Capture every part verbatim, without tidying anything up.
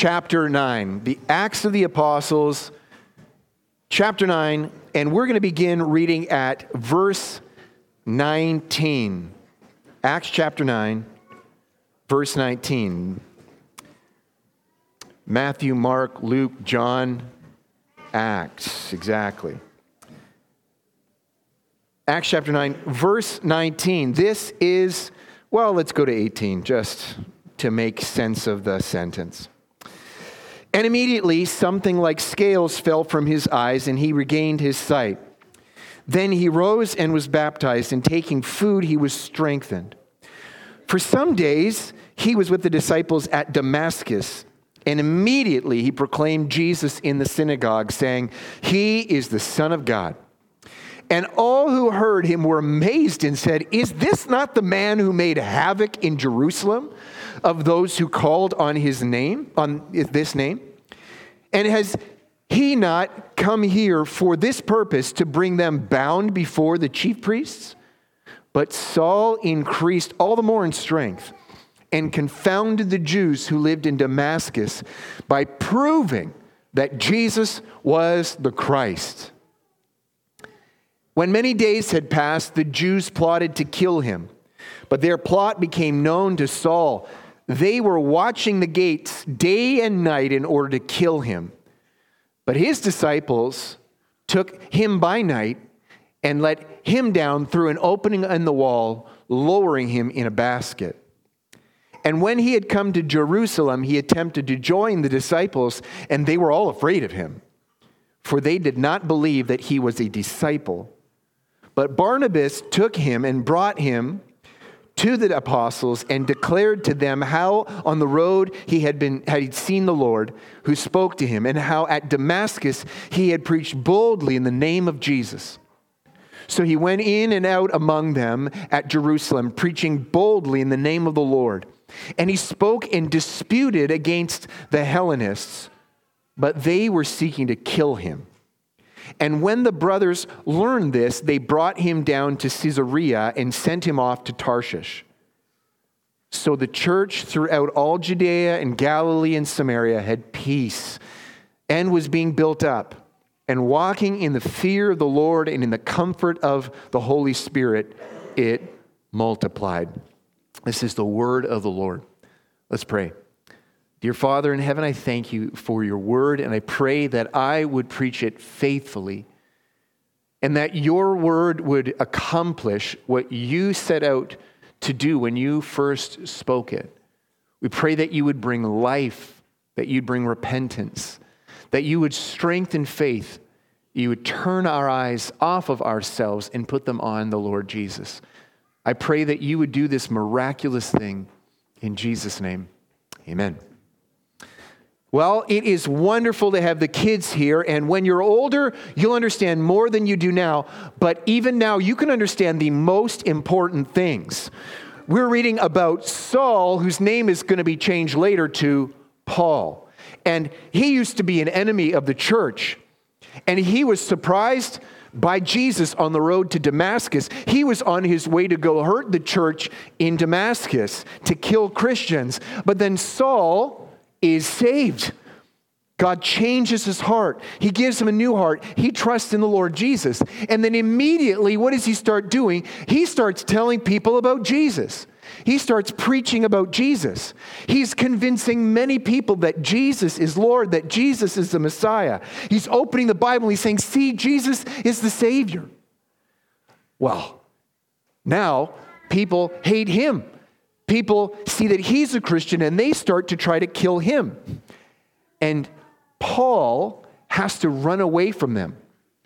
chapter nine, the Acts of the Apostles, chapter nine, and we're going to begin reading at verse nineteen. Acts chapter nine, verse nineteen. Matthew, Mark, Luke, John, Acts, exactly. Acts chapter nine, verse nineteen. This is, well, let's go to eighteen, just to make sense of the sentence. And immediately something like scales fell from his eyes, and he regained his sight. Then he rose and was baptized, and taking food he was strengthened. For some days he was with the disciples at Damascus, and immediately he proclaimed Jesus in the synagogue, saying, "He is the Son of God." And all who heard him were amazed and said, "Is this not the man who made havoc in Jerusalem of those who called on his name, on this name? And has he not come here for this purpose, to bring them bound before the chief priests?" But Saul increased all the more in strength and confounded the Jews who lived in Damascus by proving that Jesus was the Christ. When many days had passed, the Jews plotted to kill him, but their plot became known to Saul. They were watching the gates day and night in order to kill him. But his disciples took him by night and let him down through an opening in the wall, lowering him in a basket. And when he had come to Jerusalem, he attempted to join the disciples, and they were all afraid of him, for they did not believe that he was a disciple. But Barnabas took him and brought him to the apostles and declared to them how on the road he had been had seen the Lord, who spoke to him, and how at Damascus he had preached boldly in the name of Jesus. So he went in and out among them at Jerusalem, preaching boldly in the name of the Lord. And he spoke and disputed against the Hellenists, but they were seeking to kill him. And when the brothers learned this, they brought him down to Caesarea and sent him off to Tarshish. So the church throughout all Judea and Galilee and Samaria had peace and was being built up, and walking in the fear of the Lord and in the comfort of the Holy Spirit, it multiplied. This is the word of the Lord. Let's pray. Dear Father in heaven, I thank you for your word, and I pray that I would preach it faithfully, and that your word would accomplish what you set out to do when you first spoke it. We pray that you would bring life, that you'd bring repentance, that you would strengthen faith, you would turn our eyes off of ourselves and put them on the Lord Jesus. I pray that you would do this miraculous thing in Jesus' name. Amen. Well, it is wonderful to have the kids here, and when you're older, you'll understand more than you do now, but even now, you can understand the most important things. We're reading about Saul, whose name is going to be changed later to Paul, and he used to be an enemy of the church, and he was surprised by Jesus on the road to Damascus. He was on his way to go hurt the church in Damascus, to kill Christians, but then Saul is saved. God changes his heart. He gives him a new heart. He trusts in the Lord Jesus. And then immediately, what does he start doing? He starts telling people about Jesus. He starts preaching about Jesus. He's convincing many people that Jesus is Lord, that Jesus is the Messiah. He's opening the Bible and he's saying, see, Jesus is the Savior. Well, now people hate him. People see that he's a Christian and they start to try to kill him. And Paul has to run away from them.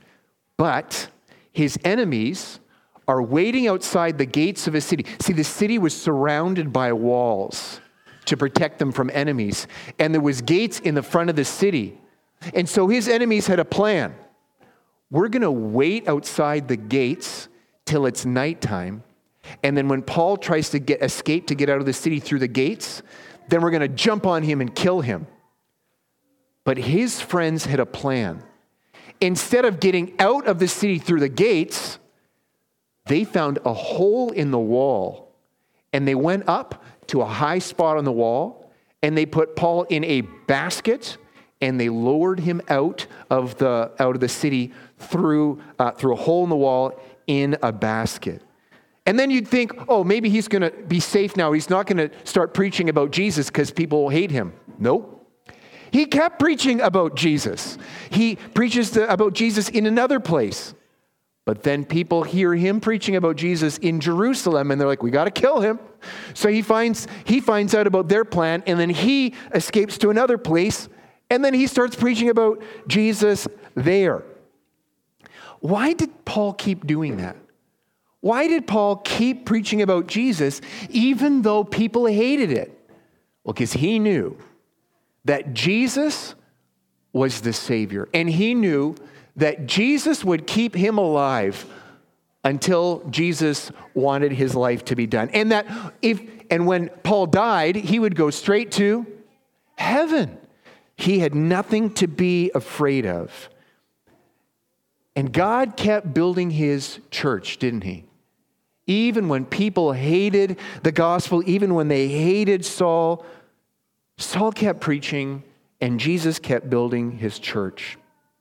But his enemies are waiting outside the gates of his city. See, the city was surrounded by walls to protect them from enemies. And there was gates in the front of the city. And so his enemies had a plan. We're going to wait outside the gates till it's nighttime. And then when Paul tries to get escape to get out of the city through the gates, then we're going to jump on him and kill him. But his friends had a plan. Instead of getting out of the city through the gates, they found a hole in the wall, and they went up to a high spot on the wall, and they put Paul in a basket, and they lowered him out of the out of the city through uh, through a hole in the wall in a basket. And then you'd think, oh, maybe he's going to be safe now. He's not going to start preaching about Jesus because people will hate him. Nope. He kept preaching about Jesus. He preaches the, about Jesus in another place. But then people hear him preaching about Jesus in Jerusalem, and they're like, we got to kill him. So he finds he finds out about their plan, and then he escapes to another place, and then he starts preaching about Jesus there. Why did Paul keep doing that? Why did Paul keep preaching about Jesus even though people hated it? Well, because he knew that Jesus was the Savior, and he knew that Jesus would keep him alive until Jesus wanted his life to be done. And that if and when Paul died, he would go straight to heaven. He had nothing to be afraid of. And God kept building his church, didn't he? Even when people hated the gospel, even when they hated Saul, Saul kept preaching and Jesus kept building his church.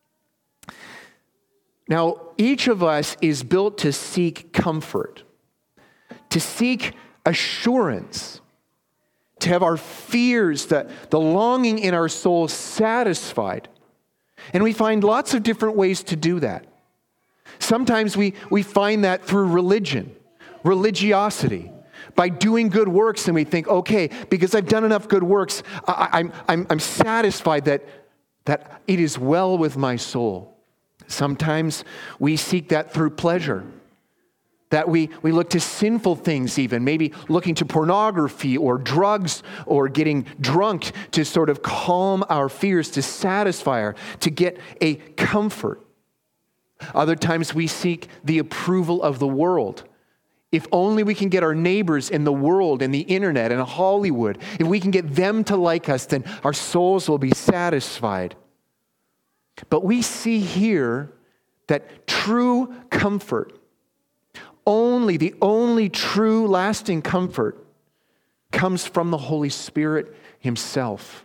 Now, each of us is built to seek comfort, to seek assurance, to have our fears, the, the longing in our soul satisfied. And we find lots of different ways to do that. Sometimes we, we find that through religion, religiosity, by doing good works, and we think, okay, because I've done enough good works, I, I'm, I'm, I'm satisfied that, that it is well with my soul. Sometimes we seek that through pleasure, that we, we look to sinful things even, maybe looking to pornography or drugs or getting drunk to sort of calm our fears, to satisfy our, to get a comfort. Other times we seek the approval of the world. If only we can get our neighbors in the world and the internet and Hollywood, if we can get them to like us, then our souls will be satisfied. But we see here that true comfort, only, the only true lasting comfort, comes from the Holy Spirit himself.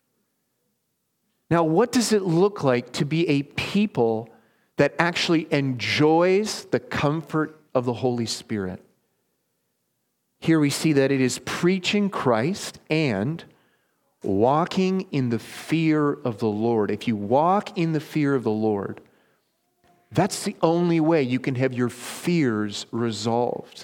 Now, what does it look like to be a people that actually enjoys the comfort of the Holy Spirit? Here we see that it is preaching Christ and walking in the fear of the Lord. If you walk in the fear of the Lord, that's the only way you can have your fears resolved.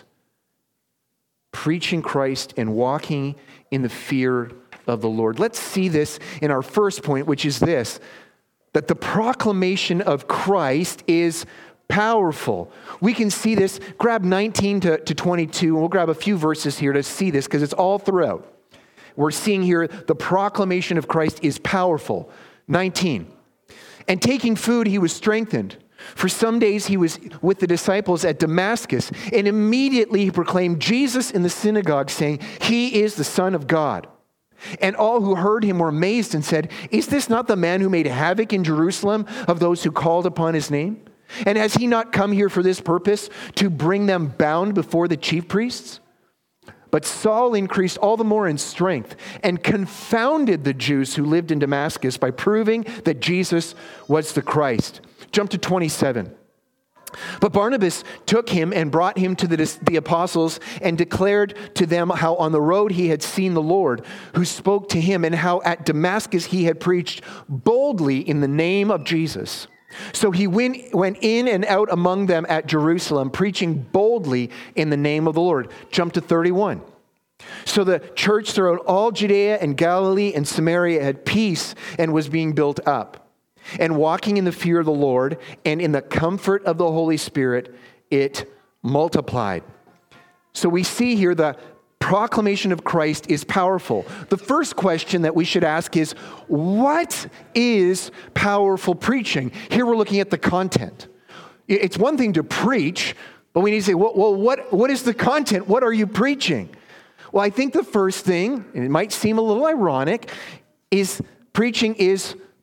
Preaching Christ and walking in the fear of the Lord. Let's see this in our first point, which is this, that the proclamation of Christ is powerful. We can see this. Grab nineteen to twenty-two, and we'll grab a few verses here to see this because it's all throughout. We're seeing here the proclamation of Christ is powerful. nineteen. And taking food, he was strengthened. For some days he was with the disciples at Damascus, and immediately he proclaimed Jesus in the synagogue, saying, "He is the Son of God." And all who heard him were amazed and said, "Is this not the man who made havoc in Jerusalem of those who called upon his name? And has he not come here for this purpose, to bring them bound before the chief priests?" But Saul increased all the more in strength and confounded the Jews who lived in Damascus by proving that Jesus was the Christ. Jump to twenty-seven. But Barnabas took him and brought him to the, the apostles and declared to them how on the road he had seen the Lord, who spoke to him, and how at Damascus he had preached boldly in the name of Jesus. So he went, went in and out among them at Jerusalem, preaching boldly in the name of the Lord. Jump to thirty-one. So the church throughout all Judea and Galilee and Samaria had peace and was being built up. And walking in the fear of the Lord and in the comfort of the Holy Spirit, it multiplied. So we see here the proclamation of Christ is powerful. The first question that we should ask is, what is powerful preaching? Here we're looking at the content. It's one thing to preach, but we need to say, well, well what, what is the content? What are you preaching? Well, I think the first thing, and it might seem a little ironic, is preaching is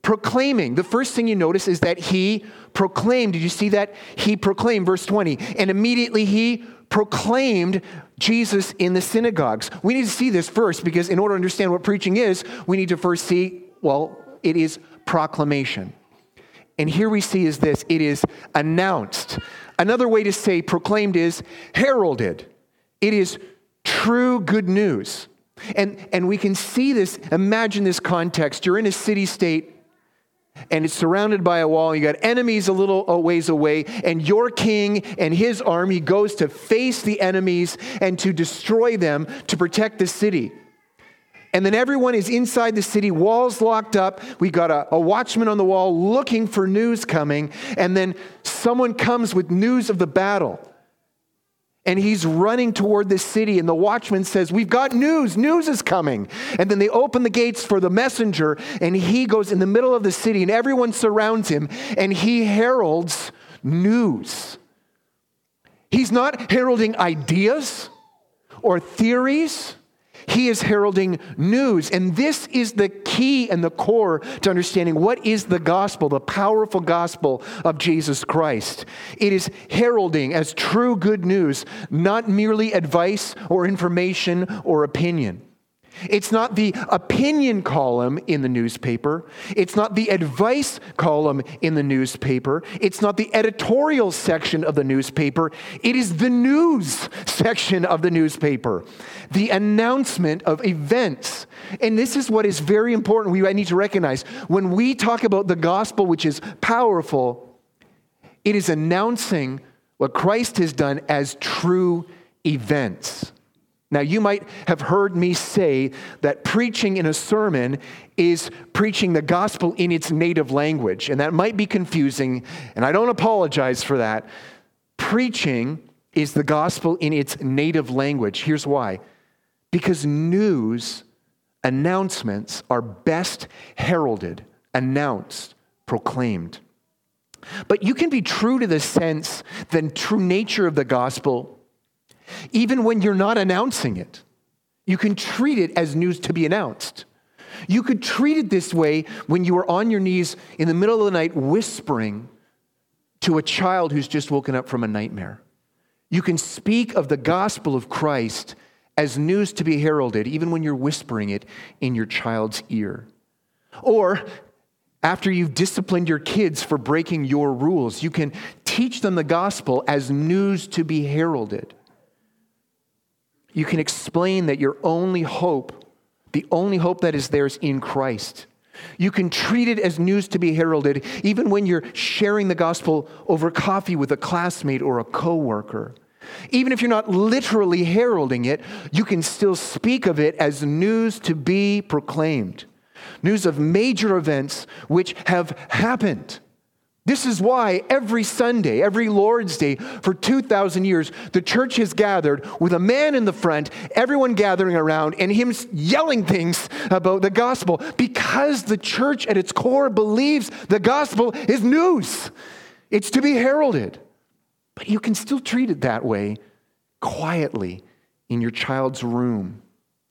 proclaiming. The first thing you notice is that he proclaimed. Did you see that? He proclaimed, verse twenty. And immediately he proclaimed Jesus in the synagogues. We need to see this first, because in order to understand what preaching is, we need to first see, well, it is proclamation. And here we see is this, it is announced. Another way to say proclaimed is heralded. It is true good news. And, and we can see this, imagine this context. You're in a city-state, and it's surrounded by a wall. You got enemies a little ways away, and your king and his army goes to face the enemies and to destroy them to protect the city. And then everyone is inside the city, walls locked up. We got a, a watchman on the wall looking for news coming. And then someone comes with news of the battle. And he's running toward the city. And the watchman says, we've got news. News is coming. And then they open the gates for the messenger. And he goes in the middle of the city. And everyone surrounds him. And he heralds news. He's not heralding ideas or theories. He is heralding news. And this is the key and the core to understanding what is the gospel, the powerful gospel of Jesus Christ. It is heralding as true good news, not merely advice or information or opinion. It's not the opinion column in the newspaper. It's not the advice column in the newspaper. It's not the editorial section of the newspaper. It is the news section of the newspaper. The announcement of events. And this is what is very important. We need to recognize when we talk about the gospel, which is powerful, it is announcing what Christ has done as true events. Now, you might have heard me say that preaching in a sermon is preaching the gospel in its native language, and that might be confusing, and I don't apologize for that. Preaching is the gospel in its native language. Here's why. Because news, announcements are best heralded, announced, proclaimed. But you can be true to the sense, the true nature of the gospel, even when you're not announcing it. You can treat it as news to be announced. You could treat it this way when you are on your knees in the middle of the night whispering to a child who's just woken up from a nightmare. You can speak of the gospel of Christ as news to be heralded, even when you're whispering it in your child's ear. Or after you've disciplined your kids for breaking your rules, you can teach them the gospel as news to be heralded. You can explain that your only hope, the only hope that is there is in Christ. You can treat it as news to be heralded, even when you're sharing the gospel over coffee with a classmate or a coworker. Even if you're not literally heralding it, you can still speak of it as news to be proclaimed. News of major events which have happened. This is why every Sunday, every Lord's Day, for two thousand years, the church has gathered with a man in the front, everyone gathering around, and him yelling things about the gospel, because the church at its core believes the gospel is news. It's to be heralded. But you can still treat it that way, quietly, in your child's room.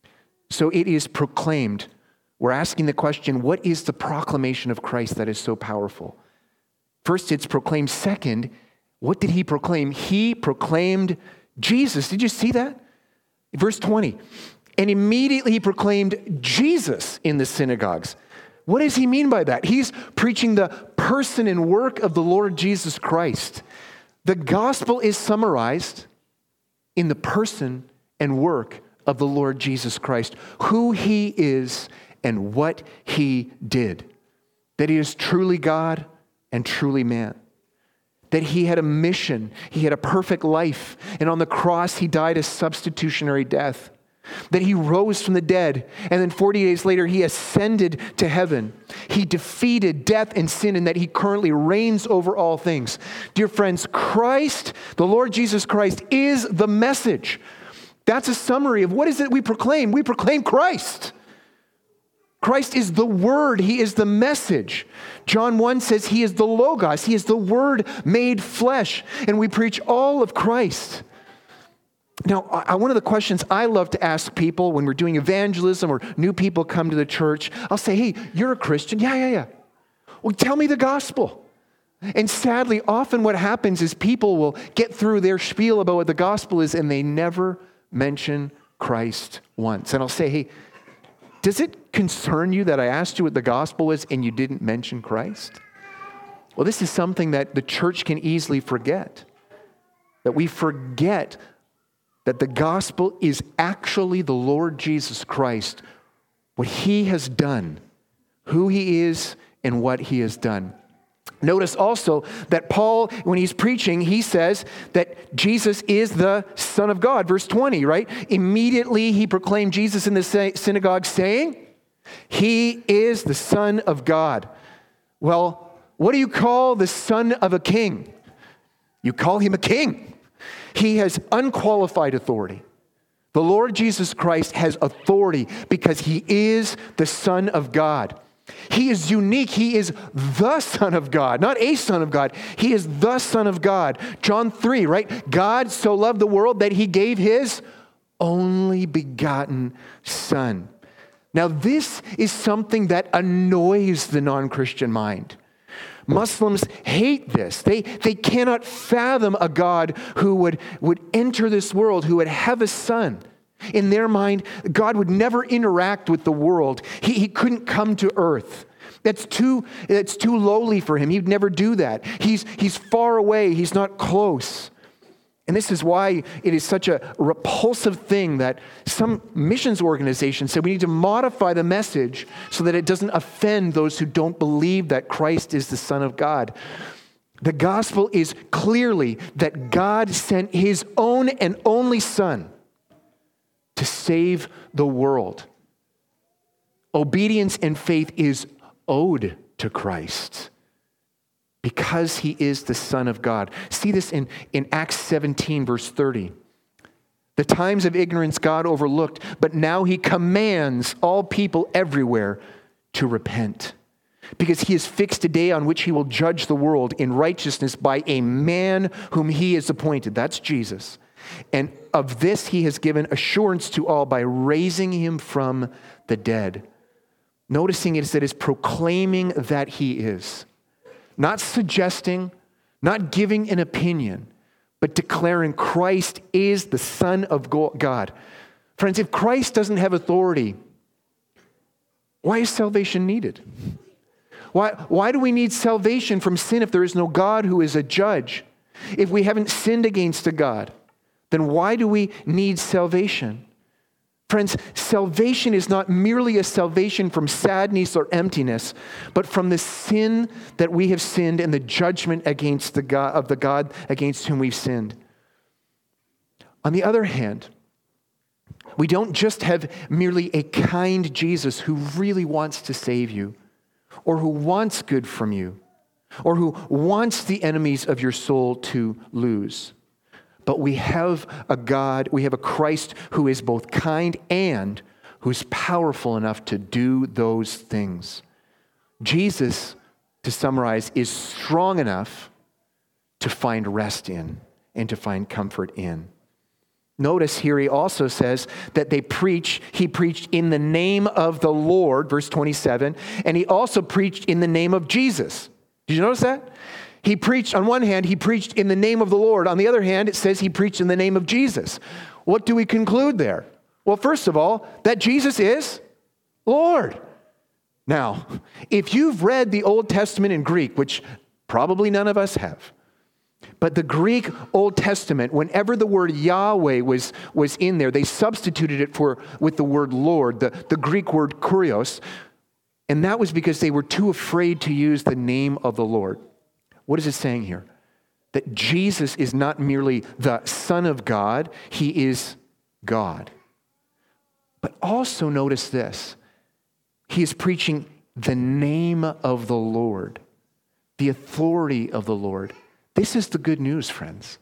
So it is proclaimed. We're asking the question, what is the proclamation of Christ that is so powerful? First, it's proclaimed. Second, what did he proclaim? He proclaimed Jesus. Did you see that? Verse twenty. And immediately he proclaimed Jesus in the synagogues. What does he mean by that? He's preaching the person and work of the Lord Jesus Christ. The gospel is summarized in the person and work of the Lord Jesus Christ, who he is and what he did. That he is truly God and truly man. That he had a mission. He had a perfect life. And on the cross, he died a substitutionary death. That he rose from the dead. And then forty days later, he ascended to heaven. He defeated death and sin, and that he currently reigns over all things. Dear friends, Christ, the Lord Jesus Christ, is the message. That's a summary of what is it we proclaim. We proclaim Christ. Christ is the Word. He is the message. John one says he is the Logos. He is the Word made flesh. And we preach all of Christ. Now, one of the questions I love to ask people when we're doing evangelism or new people come to the church, I'll say, hey, you're a Christian? Yeah, yeah, yeah. Well, tell me the gospel. And sadly, often what happens is people will get through their spiel about what the gospel is and they never mention Christ once. And I'll say, hey, does it concern you that I asked you what the gospel is and you didn't mention Christ? Well, this is something that the church can easily forget. That we forget that the gospel is actually the Lord Jesus Christ, what he has done, who he is, and what he has done. Notice also that Paul, when he's preaching, he says that Jesus is the Son of God. Verse twenty, right? Immediately he proclaimed Jesus in the synagogue saying, he is the Son of God. Well, what do you call the son of a king? You call him a king. He has unqualified authority. The Lord Jesus Christ has authority because he is the Son of God. He is unique. He is the Son of God, not a Son of God. He is the Son of God. John three, right? God so loved the world that he gave his only begotten Son. Now, this is something that annoys the non-Christian mind. Muslims hate this. They, they cannot fathom a God who would, would enter this world, who would have a son. In their mind, God would never interact with the world. He, he couldn't come to earth. That's too, that's too lowly for him. He'd never do that. He's, he's far away. He's not close. And this is why it is such a repulsive thing that some missions organizations say we need to modify the message so that it doesn't offend those who don't believe that Christ is the Son of God. The gospel is clearly that God sent his own and only Son to save the world. Obedience and faith is owed to Christ because he is the Son of God. See this in, in Acts seventeen, verse thirty. The times of ignorance God overlooked, but now he commands all people everywhere to repent, because he has fixed a day on which he will judge the world in righteousness by a man whom he has appointed. That's Jesus. And of this he has given assurance to all by raising him from the dead. Noticing it is that is proclaiming that he is. Not suggesting, not giving an opinion, but declaring Christ is the Son of God. Friends, if Christ doesn't have authority, why is salvation needed? Why, why do we need salvation from sin if there is no God who is a judge? If we haven't sinned against a God, then why do we need salvation? Friends, salvation is not merely a salvation from sadness or emptiness, but from the sin that we have sinned and the judgment against the God, of the God against whom we've sinned. On the other hand, we don't just have merely a kind Jesus who really wants to save you, or who wants good from you, or who wants the enemies of your soul to lose. But we have a God, we have a Christ who is both kind and who's powerful enough to do those things. Jesus, to summarize, is strong enough to find rest in and to find comfort in. Notice here he also says that they preach, he preached in the name of the Lord, verse twenty-seven, and he also preached in the name of Jesus. Did you notice that? He preached, on one hand, he preached in the name of the Lord. On the other hand, it says he preached in the name of Jesus. What do we conclude there? Well, first of all, that Jesus is Lord. Now, if you've read the Old Testament in Greek, which probably none of us have, but the Greek Old Testament, whenever the word Yahweh was, was in there, they substituted it for with the word Lord, the, the Greek word kurios, and that was because they were too afraid to use the name of the Lord. What is it saying here? That Jesus is not merely the Son of God, he is God. But also notice this. He is preaching the name of the Lord, the authority of the Lord. This is the good news, friends.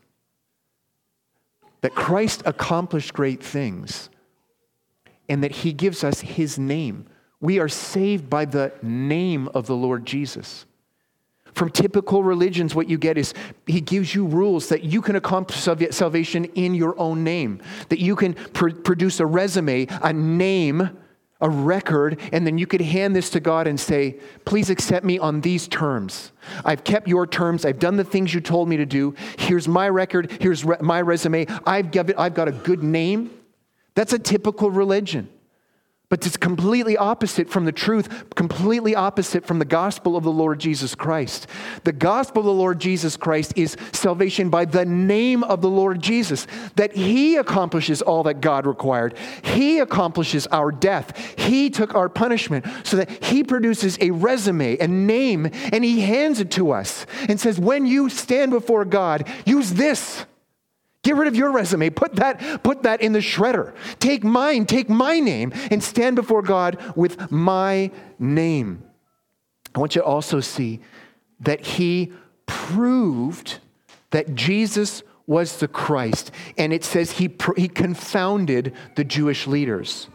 That Christ accomplished great things and that he gives us his name. We are saved by the name of the Lord Jesus. From typical religions, what you get is he gives you rules that you can accomplish salvation in your own name, that you can pr- produce a resume, a name, a record, and then you could hand this to God and say, please accept me on these terms. I've kept your terms. I've done the things you told me to do. Here's my record. Here's re- my resume. I've got, I've got a good name. That's a typical religion. But it's completely opposite from the truth, completely opposite from the gospel of the Lord Jesus Christ. The gospel of the Lord Jesus Christ is salvation by the name of the Lord Jesus, that He accomplishes all that God required. He accomplishes our death. He took our punishment so that He produces a resume, a name, and He hands it to us and says, when you stand before God, use this. Get rid of your resume. Put that, put that in the shredder. Take mine, take my name, and stand before God with my name. I want you to also see that He proved that Jesus was the Christ. And it says he, he confounded the Jewish leaders.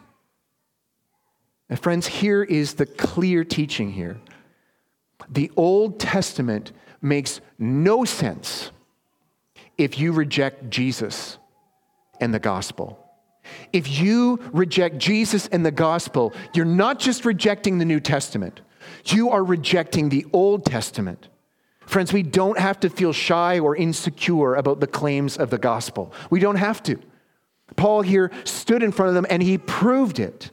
And friends, here is the clear teaching here. The Old Testament makes no sense if you reject Jesus and the gospel. If you reject Jesus and the gospel, you're not just rejecting the New Testament. You are rejecting the Old Testament. Friends, we don't have to feel shy or insecure about the claims of the gospel. We don't have to. Paul here stood in front of them and he proved it.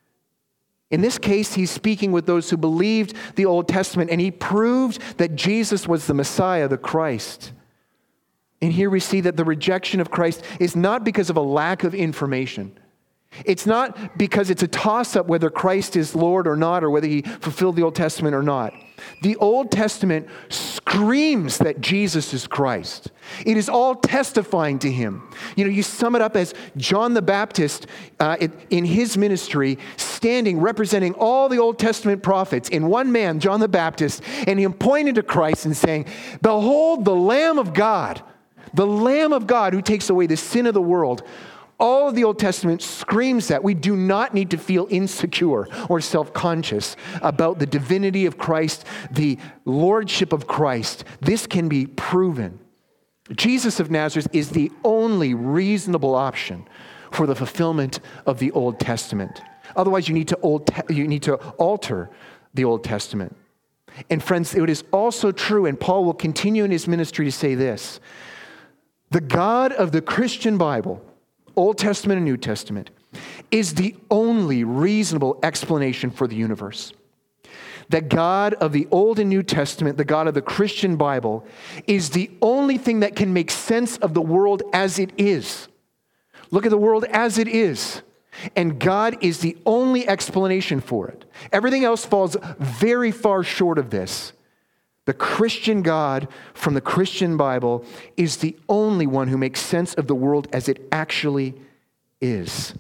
In this case, he's speaking with those who believed the Old Testament, and he proved that Jesus was the Messiah, the Christ. And here we see that the rejection of Christ is not because of a lack of information. It's not because it's a toss-up whether Christ is Lord or not, or whether He fulfilled the Old Testament or not. The Old Testament screams that Jesus is Christ. It is all testifying to Him. You know, you sum it up as John the Baptist uh, in his ministry, standing, representing all the Old Testament prophets in one man, John the Baptist, and him pointing to Christ and saying, "Behold the Lamb of God, the Lamb of God who takes away the sin of the world." All of the Old Testament screams that. We do not need to feel insecure or self-conscious about the divinity of Christ, the lordship of Christ. This can be proven. Jesus of Nazareth is the only reasonable option for the fulfillment of the Old Testament. Otherwise, you need to, old te- you need to alter the Old Testament. And friends, it is also true, and Paul will continue in his ministry to say this: the God of the Christian Bible, Old Testament and New Testament, is the only reasonable explanation for the universe. The God of the Old and New Testament, the God of the Christian Bible, is the only thing that can make sense of the world as it is. Look at the world as it is. And God is the only explanation for it. Everything else falls very far short of this. The Christian God from the Christian Bible is the only one who makes sense of the world as it actually is.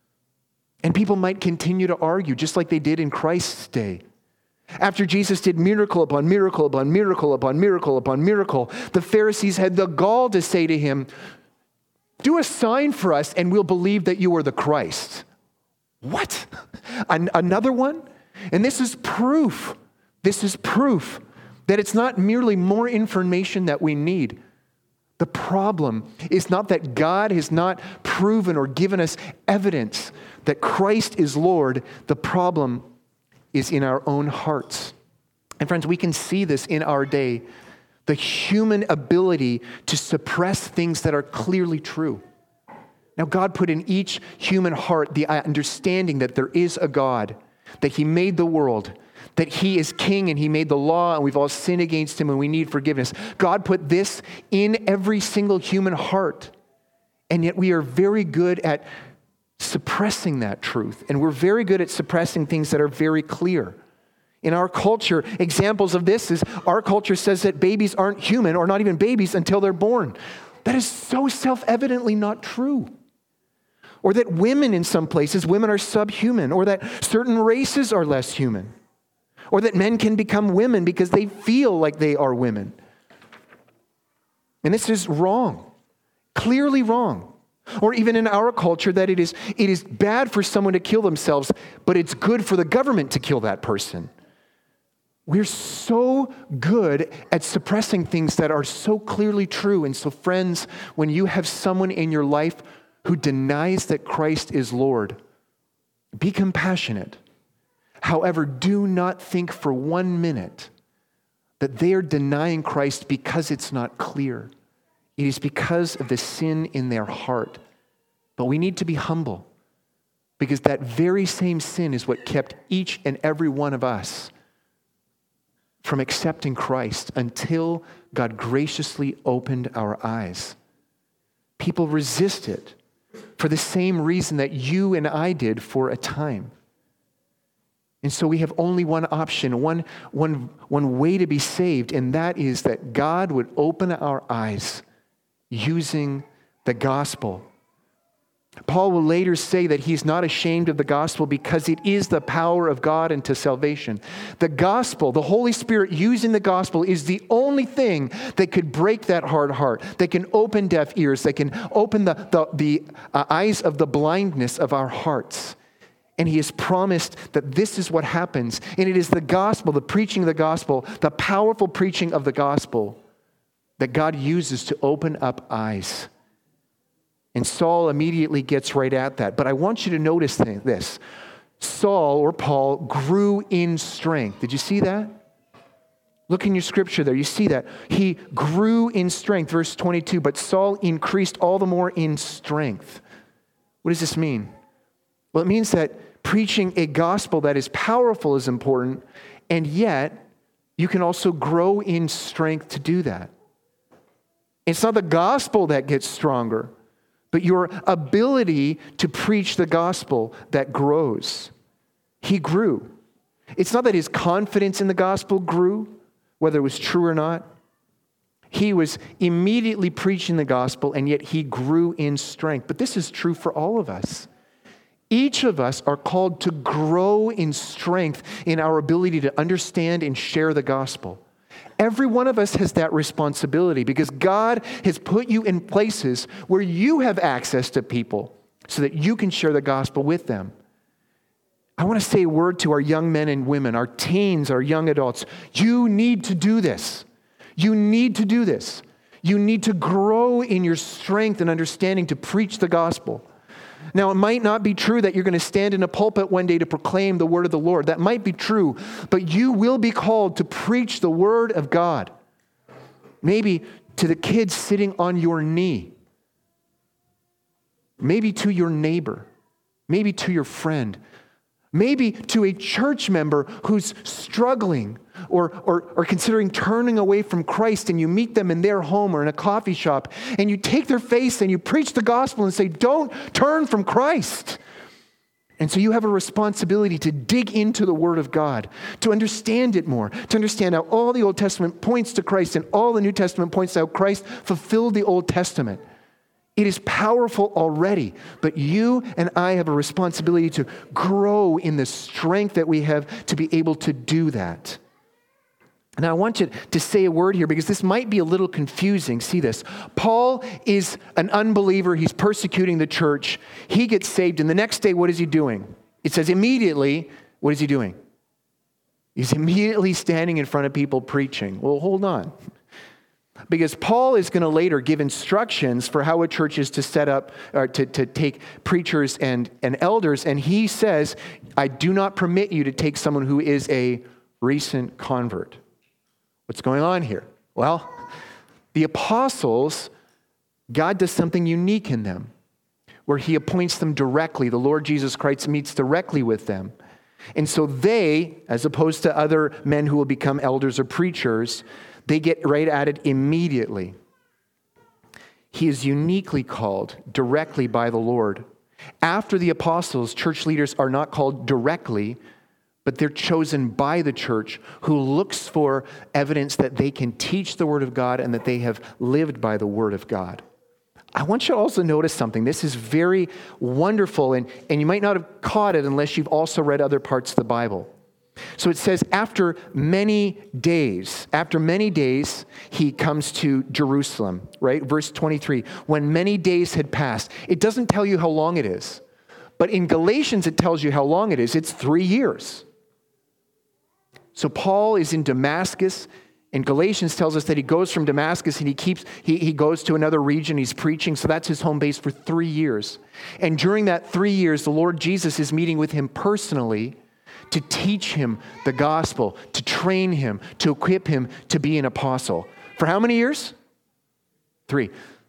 And people might continue to argue, just like they did in Christ's day. After Jesus did miracle upon miracle upon miracle upon miracle upon miracle, the Pharisees had the gall to say to him, "Do a sign for us and we'll believe that you are the Christ." What? An- another one? And this is proof. This is proof that it's not merely more information that we need. The problem is not that God has not proven or given us evidence that Christ is Lord. The problem is in our own hearts. And friends, we can see this in our day, the human ability to suppress things that are clearly true. Now, God put in each human heart the understanding that there is a God, that He made the world, that He is king and He made the law and we've all sinned against Him and we need forgiveness. God put this in every single human heart. And yet we are very good at suppressing that truth. And we're very good at suppressing things that are very clear. In our culture, examples of this is our culture says that babies aren't human or not even babies until they're born. That is so self-evidently not true. Or that women in some places, women are subhuman, or that certain races are less human. Or that men can become women because they feel like they are women. And this is wrong, clearly wrong. Or even in our culture that it is, it is bad for someone to kill themselves, but it's good for the government to kill that person. We're so good at suppressing things that are so clearly true. And so friends, when you have someone in your life who denies that Christ is Lord, Be compassionate. However, do not think for one minute that they are denying Christ because it's not clear. It is because of the sin in their heart. But we need to be humble, because that very same sin is what kept each and every one of us from accepting Christ until God graciously opened our eyes. People resist it for the same reason that you and I did for a time. And so we have only one option, one, one, one way to be saved, and that is that God would open our eyes using the gospel. Paul will later say that he's not ashamed of the gospel because it is the power of God unto salvation. The gospel, the Holy Spirit using the gospel, is the only thing that could break that hard heart, that can open deaf ears, that can open the, the, the uh, eyes of the blindness of our hearts. And he has promised that this is what happens. And it is the gospel, the preaching of the gospel, the powerful preaching of the gospel that God uses to open up eyes. And Saul immediately gets right at that. But I want you to notice this. Saul, or Paul, grew in strength. Did you see that? Look in your scripture there. You see that. He grew in strength. Verse twenty-two, but Saul increased all the more in strength. What does this mean? Well, it means that preaching a gospel that is powerful is important, and yet you can also grow in strength to do that. It's not the gospel that gets stronger, but your ability to preach the gospel that grows. He grew. It's not that his confidence in the gospel grew, whether it was true or not. He was immediately preaching the gospel, and yet he grew in strength. But this is true for all of us. Each of us are called to grow in strength in our ability to understand and share the gospel. Every one of us has that responsibility because God has put you in places where you have access to people so that you can share the gospel with them. I want to say a word to our young men and women, our teens, our young adults. You need to do this. You need to do this. You need to grow in your strength and understanding to preach the gospel. Now, it might not be true that you're going to stand in a pulpit one day to proclaim the word of the Lord. That might be true, but you will be called to preach the word of God. Maybe to the kids sitting on your knee. Maybe to your neighbor. Maybe to your friend. Maybe to a church member who's struggling or, or, or considering turning away from Christ, and you meet them in their home or in a coffee shop, and you take their face and you preach the gospel and say, don't turn from Christ. And so you have a responsibility to dig into the Word of God, to understand it more, to understand how all the Old Testament points to Christ and all the New Testament points to how Christ fulfilled the Old Testament. It is powerful already, but you and I have a responsibility to grow in the strength that we have to be able to do that. Now, I want you to say a word here because this might be a little confusing. See this. Paul is an unbeliever. He's persecuting the church. He gets saved, and the next day, what is he doing? It says immediately, what is he doing? He's immediately standing in front of people preaching. Well, hold on. Because Paul is going to later give instructions for how a church is to set up, or to, to take preachers and, and elders, and he says, I do not permit you to take someone who is a recent convert. What's going on here? Well, the apostles, God does something unique in them, where he appoints them directly. The Lord Jesus Christ meets directly with them. And so they, as opposed to other men who will become elders or preachers, they get right at it immediately. He is uniquely called directly by the Lord. After the apostles, church leaders are not called directly, but they're chosen by the church who looks for evidence that they can teach the Word of God and that they have lived by the Word of God. I want you to also notice something. This is very wonderful, and, and you might not have caught it unless you've also read other parts of the Bible. So it says, after many days, after many days, he comes to Jerusalem, right? Verse twenty-three, when many days had passed. It doesn't tell you how long it is, but in Galatians, it tells you how long it is. It's three years. So Paul is in Damascus, And Galatians tells us that he goes from Damascus and he keeps he, he goes to another region. He's preaching. So that's his home base for three years. And during that three years, the Lord Jesus is meeting with him personally to teach him the gospel, to train him, to equip him to be an apostle. For how many years? Three.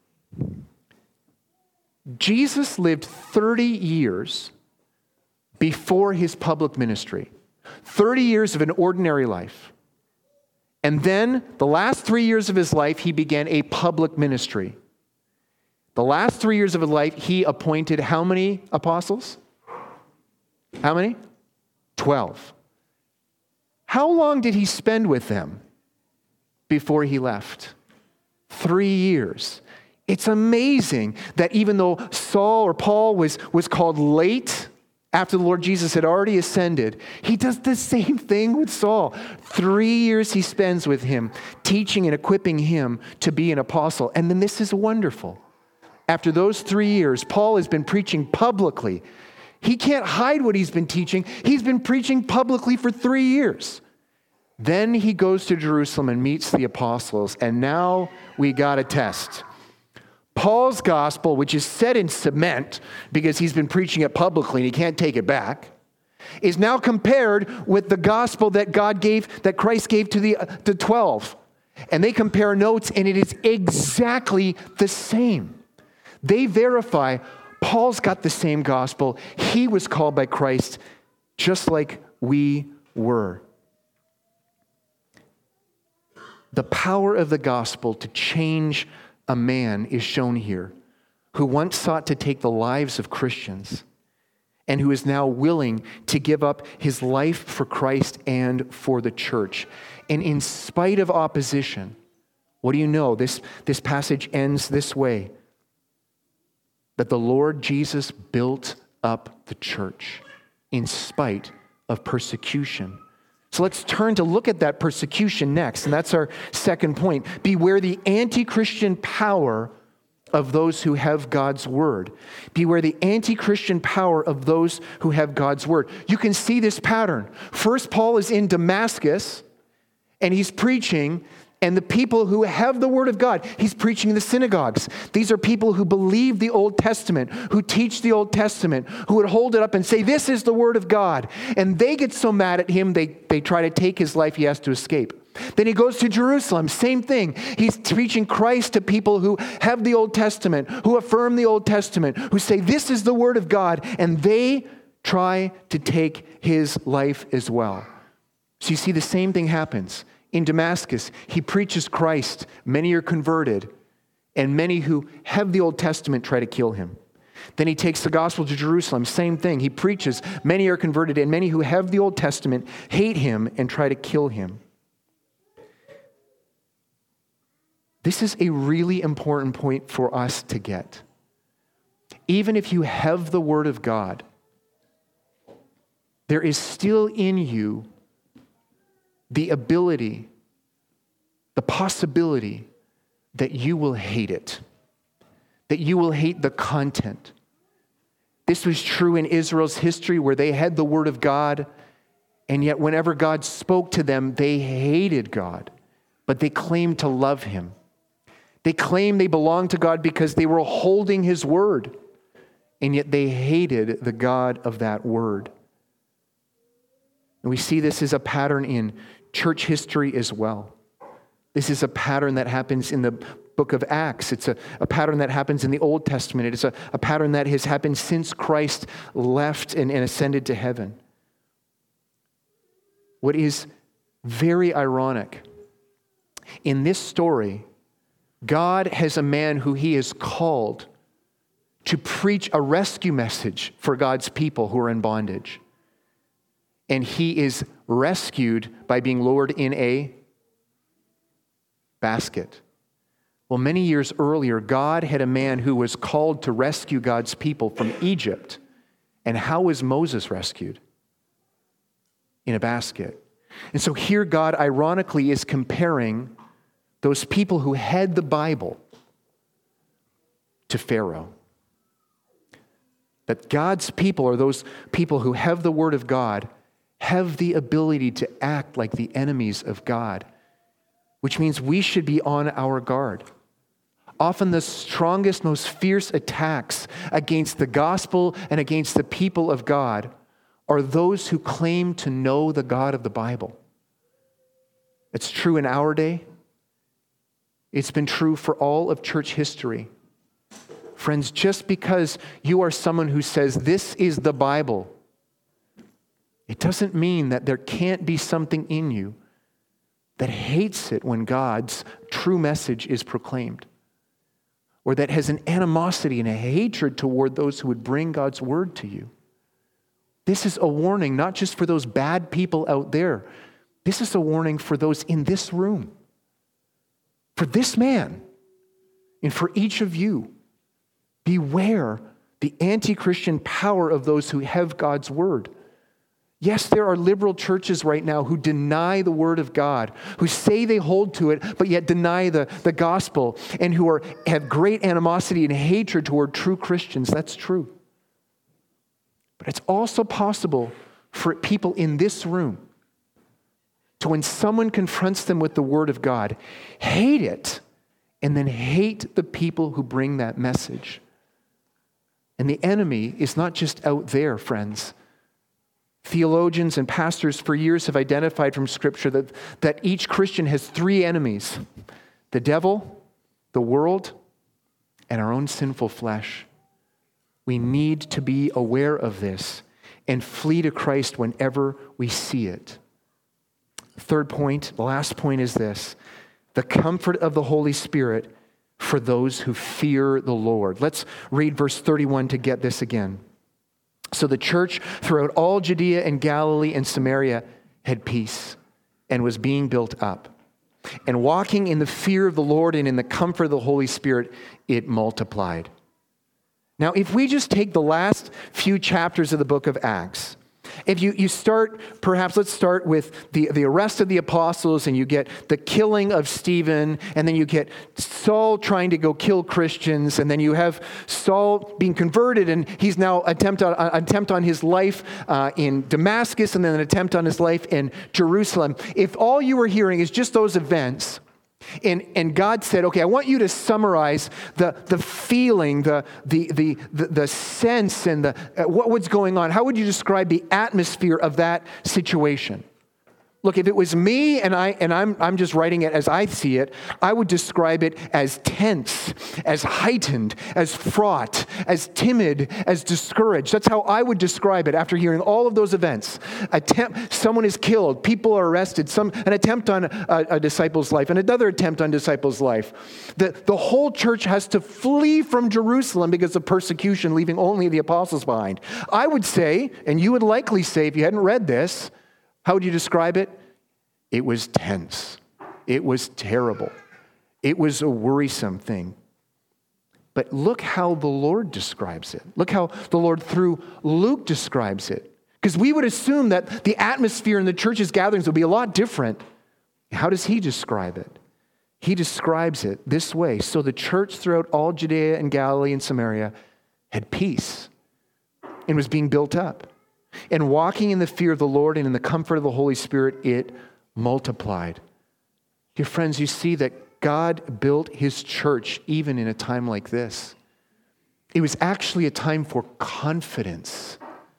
Jesus lived thirty years before his public ministry. thirty years of an ordinary life. And then the last three years of his life, he began a public ministry. The last three years of his life, he appointed how many apostles? How many? Twelve. How long did he spend with them before he left? Three years. It's amazing that even though Saul or Paul was, was called late after the Lord Jesus had already ascended, he does the same thing with Saul. Three years he spends with him, teaching and equipping him to be an apostle. And then this is wonderful. After those three years, Paul has been preaching publicly. He can't hide what he's been teaching. He's been preaching publicly for three years. Then he goes to Jerusalem and meets the apostles. And now we got a test. Paul's gospel, which is set in cement because he's been preaching it publicly and he can't take it back, is now compared with the gospel that God gave, that Christ gave to the, uh, the twelve. And they compare notes and it is exactly the same. They verify Paul's got the same gospel. He was called by Christ just like we were. The power of the gospel to change a man is shown here, who once sought to take the lives of Christians and who is now willing to give up his life for Christ and for the church. And in spite of opposition, what do you know? This, this passage ends this way, that the Lord Jesus built up the church in spite of persecution. So let's turn to look at that persecution next, and that's our second point. Beware the anti-Christian power of those who have God's word. Beware the anti-Christian power of those who have God's word. You can see this pattern. First, Paul is in Damascus, and he's preaching, and the people who have the word of God, he's preaching in the synagogues. These are people who believe the Old Testament, who teach the Old Testament, who would hold it up and say, this is the word of God. And they get so mad at him, they, they try to take his life. He has to escape. Then he goes to Jerusalem, same thing. He's preaching Christ to people who have the Old Testament, who affirm the Old Testament, who say, this is the word of God. And they try to take his life as well. So you see the same thing happens. In Damascus, he preaches Christ. Many are converted, and many who have the Old Testament try to kill him. Then he takes the gospel to Jerusalem. Same thing. He preaches. Many are converted, and many who have the Old Testament hate him and try to kill him. This is a really important point for us to get. Even if you have the Word of God, there is still in you the ability, the possibility that you will hate it, that you will hate the content. This was true in Israel's history where they had the Word of God, and yet whenever God spoke to them, they hated God, but they claimed to love him. They claimed they belonged to God because they were holding his word, and yet they hated the God of that word. And we see this as a pattern in church history as well. This is a pattern that happens in the book of Acts. It's a, a pattern that happens in the Old Testament. It is a, a pattern that has happened since Christ left and, and ascended to heaven. What is very ironic, in this story, God has a man who he has called to preach a rescue message for God's people who are in bondage. And he is rescued by being lowered in a basket. Well, many years earlier, God had a man who was called to rescue God's people from Egypt. And how was Moses rescued? In a basket. And so here God, ironically, is comparing those people who had the Bible to Pharaoh. That God's people, or those people who have the Word of God, have the ability to act like the enemies of God, which means we should be on our guard. Often the strongest, most fierce attacks against the gospel and against the people of God are those who claim to know the God of the Bible. It's true in our day. It's been true for all of church history. Friends, just because you are someone who says this is the Bible, it doesn't mean that there can't be something in you that hates it when God's true message is proclaimed, or that has an animosity and a hatred toward those who would bring God's word to you. This is a warning not just for those bad people out there. This is a warning for those in this room, for this man, and for each of you. Beware the anti-Christian power of those who have God's word. Yes, there are liberal churches right now who deny the word of God, who say they hold to it, but yet deny the, the gospel, and who are have great animosity and hatred toward true Christians. That's true. But it's also possible for people in this room to, when someone confronts them with the word of God, hate it, and then hate the people who bring that message. And the enemy is not just out there, friends. Theologians and pastors for years have identified from Scripture that, that each Christian has three enemies: the devil, the world, and our own sinful flesh. We need to be aware of this and flee to Christ whenever we see it. Third point, the last point is this: the comfort of the Holy Spirit for those who fear the Lord. Let's read verse thirty-one to get this again. So the church throughout all Judea and Galilee and Samaria had peace and was being built up. And walking in the fear of the Lord and in the comfort of the Holy Spirit, it multiplied. Now, if we just take the last few chapters of the book of Acts, if you, you start, perhaps let's start with the, the arrest of the apostles, and you get the killing of Stephen, and then you get Saul trying to go kill Christians, and then you have Saul being converted, and he's now attempt on, uh, attempt on his life uh, in Damascus, and then an attempt on his life in Jerusalem. If all you were hearing is just those events, And, and God said, okay, I want you to summarize the, the feeling, the, the, the, the, the sense, and the, uh, what, what's going on. How would you describe the atmosphere of that situation? Look, if it was me and, I, and I'm, I'm just writing it as I see it, I would describe it as tense, as heightened, as fraught, as timid, as discouraged. That's how I would describe it after hearing all of those events. Attempt, someone is killed, people are arrested, some, an attempt on a, a disciple's life, and another attempt on disciple's life. The, the whole church has to flee from Jerusalem because of persecution, leaving only the apostles behind. I would say, and you would likely say if you hadn't read this, how would you describe it? It was tense. It was terrible. It was a worrisome thing. But look how the Lord describes it. Look how the Lord through Luke describes it. Because we would assume that the atmosphere in the church's gatherings would be a lot different. How does he describe it? He describes it this way. So the church throughout all Judea and Galilee and Samaria had peace and was being built up. And walking in the fear of the Lord and in the comfort of the Holy Spirit, it multiplied. Dear friends, you see that God built his church even in a time like this. It was actually a time for confidence.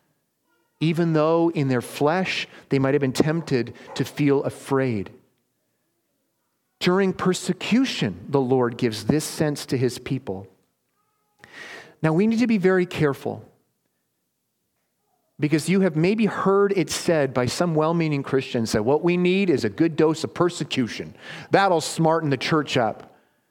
Even though in their flesh they might have been tempted to feel afraid. During persecution, the Lord gives this sense to his people. Now we need to be very careful, because you have maybe heard it said by some well-meaning Christians that what we need is a good dose of persecution. That'll smarten the church up.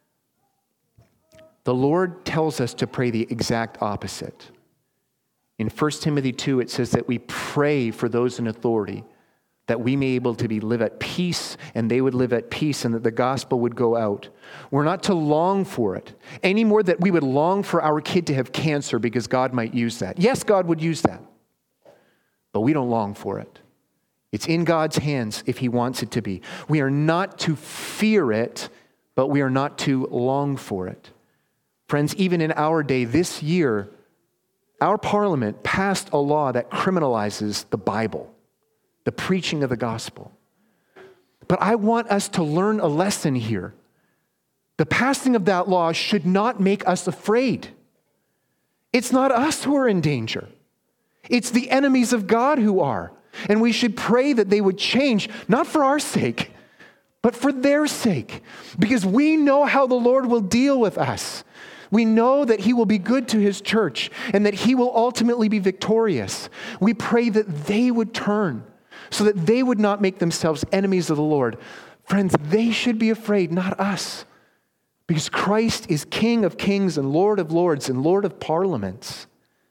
The Lord tells us to pray the exact opposite. In First Timothy two, it says that we pray for those in authority, that we may be able to be, live at peace, and they would live at peace, and that the gospel would go out. We're not to long for it, any more that we would long for our kid to have cancer because God might use that. Yes, God would use that. But we don't long for it. It's in God's hands if he wants it to be. We are not to fear it, but we are not to long for it. Friends, even in our day, this year, our parliament passed a law that criminalizes the Bible, the preaching of the gospel. But I want us to learn a lesson here. The passing of that law should not make us afraid. It's not us who are in danger. It's the enemies of God who are. And we should pray that they would change, not for our sake, but for their sake. Because we know how the Lord will deal with us. We know that he will be good to his church and that he will ultimately be victorious. We pray that they would turn so that they would not make themselves enemies of the Lord. Friends, they should be afraid, not us. Because Christ is King of kings and Lord of lords and Lord of parliaments.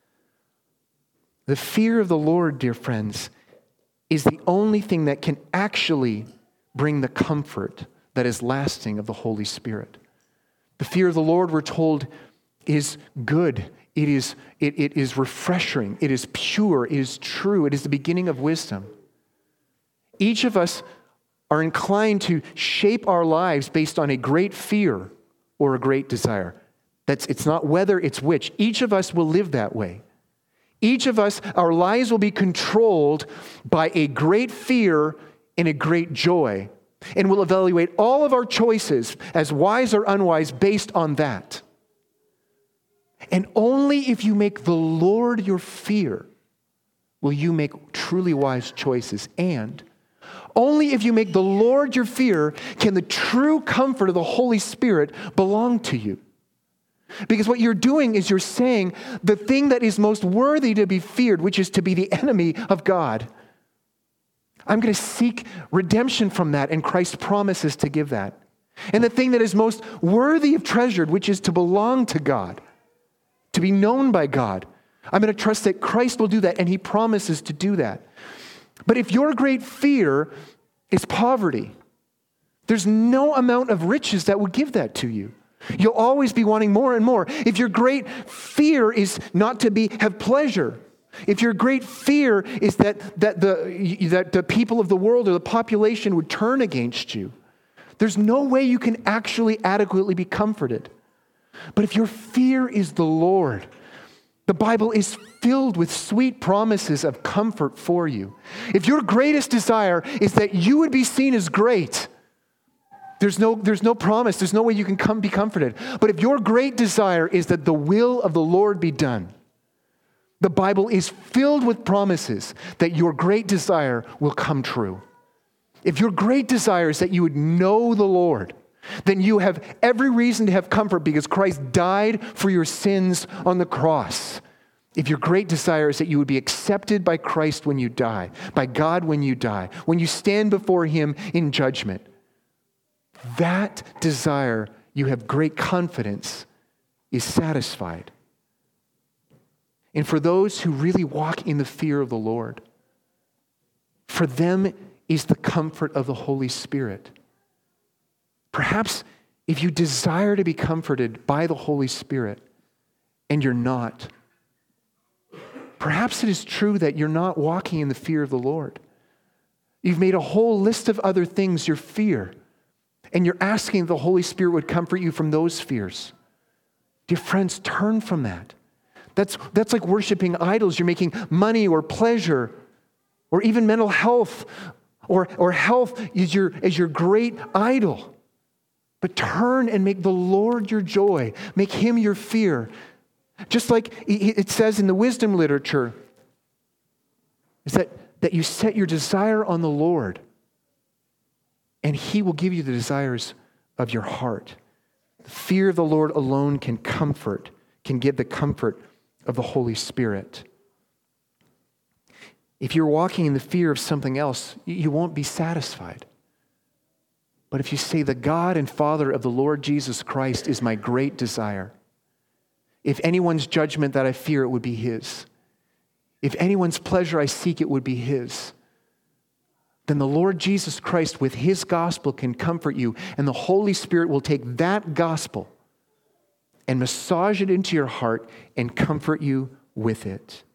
The fear of the Lord, dear friends, is the only thing that can actually bring the comfort that is lasting of the Holy Spirit. The fear of the Lord, we're told, is good. It is, it, it is refreshing. It is pure. It is true. It is the beginning of wisdom. Each of us are inclined to shape our lives based on a great fear or a great desire. That's, it's not whether, it's which. Each of us will live that way. Each of us, our lives will be controlled by a great fear and a great joy. And we'll evaluate all of our choices as wise or unwise based on that. And only if you make the Lord your fear will you make truly wise choices. And only if you make the Lord your fear can the true comfort of the Holy Spirit belong to you. Because what you're doing is you're saying the thing that is most worthy to be feared, which is to be the enemy of God, I'm going to seek redemption from that, and Christ promises to give that. And the thing that is most worthy of treasured, which is to belong to God, to be known by God, I'm going to trust that Christ will do that, and he promises to do that. But if your great fear is poverty, there's no amount of riches that will give that to you. You'll always be wanting more and more. If your great fear is not to be have pleasure, if your great fear is that, that, the, that the people of the world or the population would turn against you, there's no way you can actually adequately be comforted. But if your fear is the Lord, the Bible is filled with sweet promises of comfort for you. If your greatest desire is that you would be seen as great, There's no, there's no promise. There's no way you can come be comforted. But if your great desire is that the will of the Lord be done, the Bible is filled with promises that your great desire will come true. If your great desire is that you would know the Lord, then you have every reason to have comfort because Christ died for your sins on the cross. If your great desire is that you would be accepted by Christ when you die, by God when you die, when you stand before him in judgment, that desire, you have great confidence, is satisfied. And for those who really walk in the fear of the Lord, for them is the comfort of the Holy Spirit. Perhaps if you desire to be comforted by the Holy Spirit and you're not, perhaps it is true that you're not walking in the fear of the Lord. You've made a whole list of other things your fear, and you're asking the Holy Spirit would comfort you from those fears. Dear friends, turn from that. That's, that's like worshiping idols. You're making money or pleasure or even mental health or, or health is your, is your great idol. But turn and make the Lord your joy. Make him your fear. Just like it says in the wisdom literature, is that, that you set your desire on the Lord, and he will give you the desires of your heart. The fear of the Lord alone can comfort, can give the comfort of the Holy Spirit. If you're walking in the fear of something else, you won't be satisfied. But if you say, the God and Father of the Lord Jesus Christ is my great desire, if anyone's judgment that I fear, it would be his. If anyone's pleasure I seek, it would be his. Then the Lord Jesus Christ with his gospel can comfort you, and the Holy Spirit will take that gospel and massage it into your heart and comfort you with it.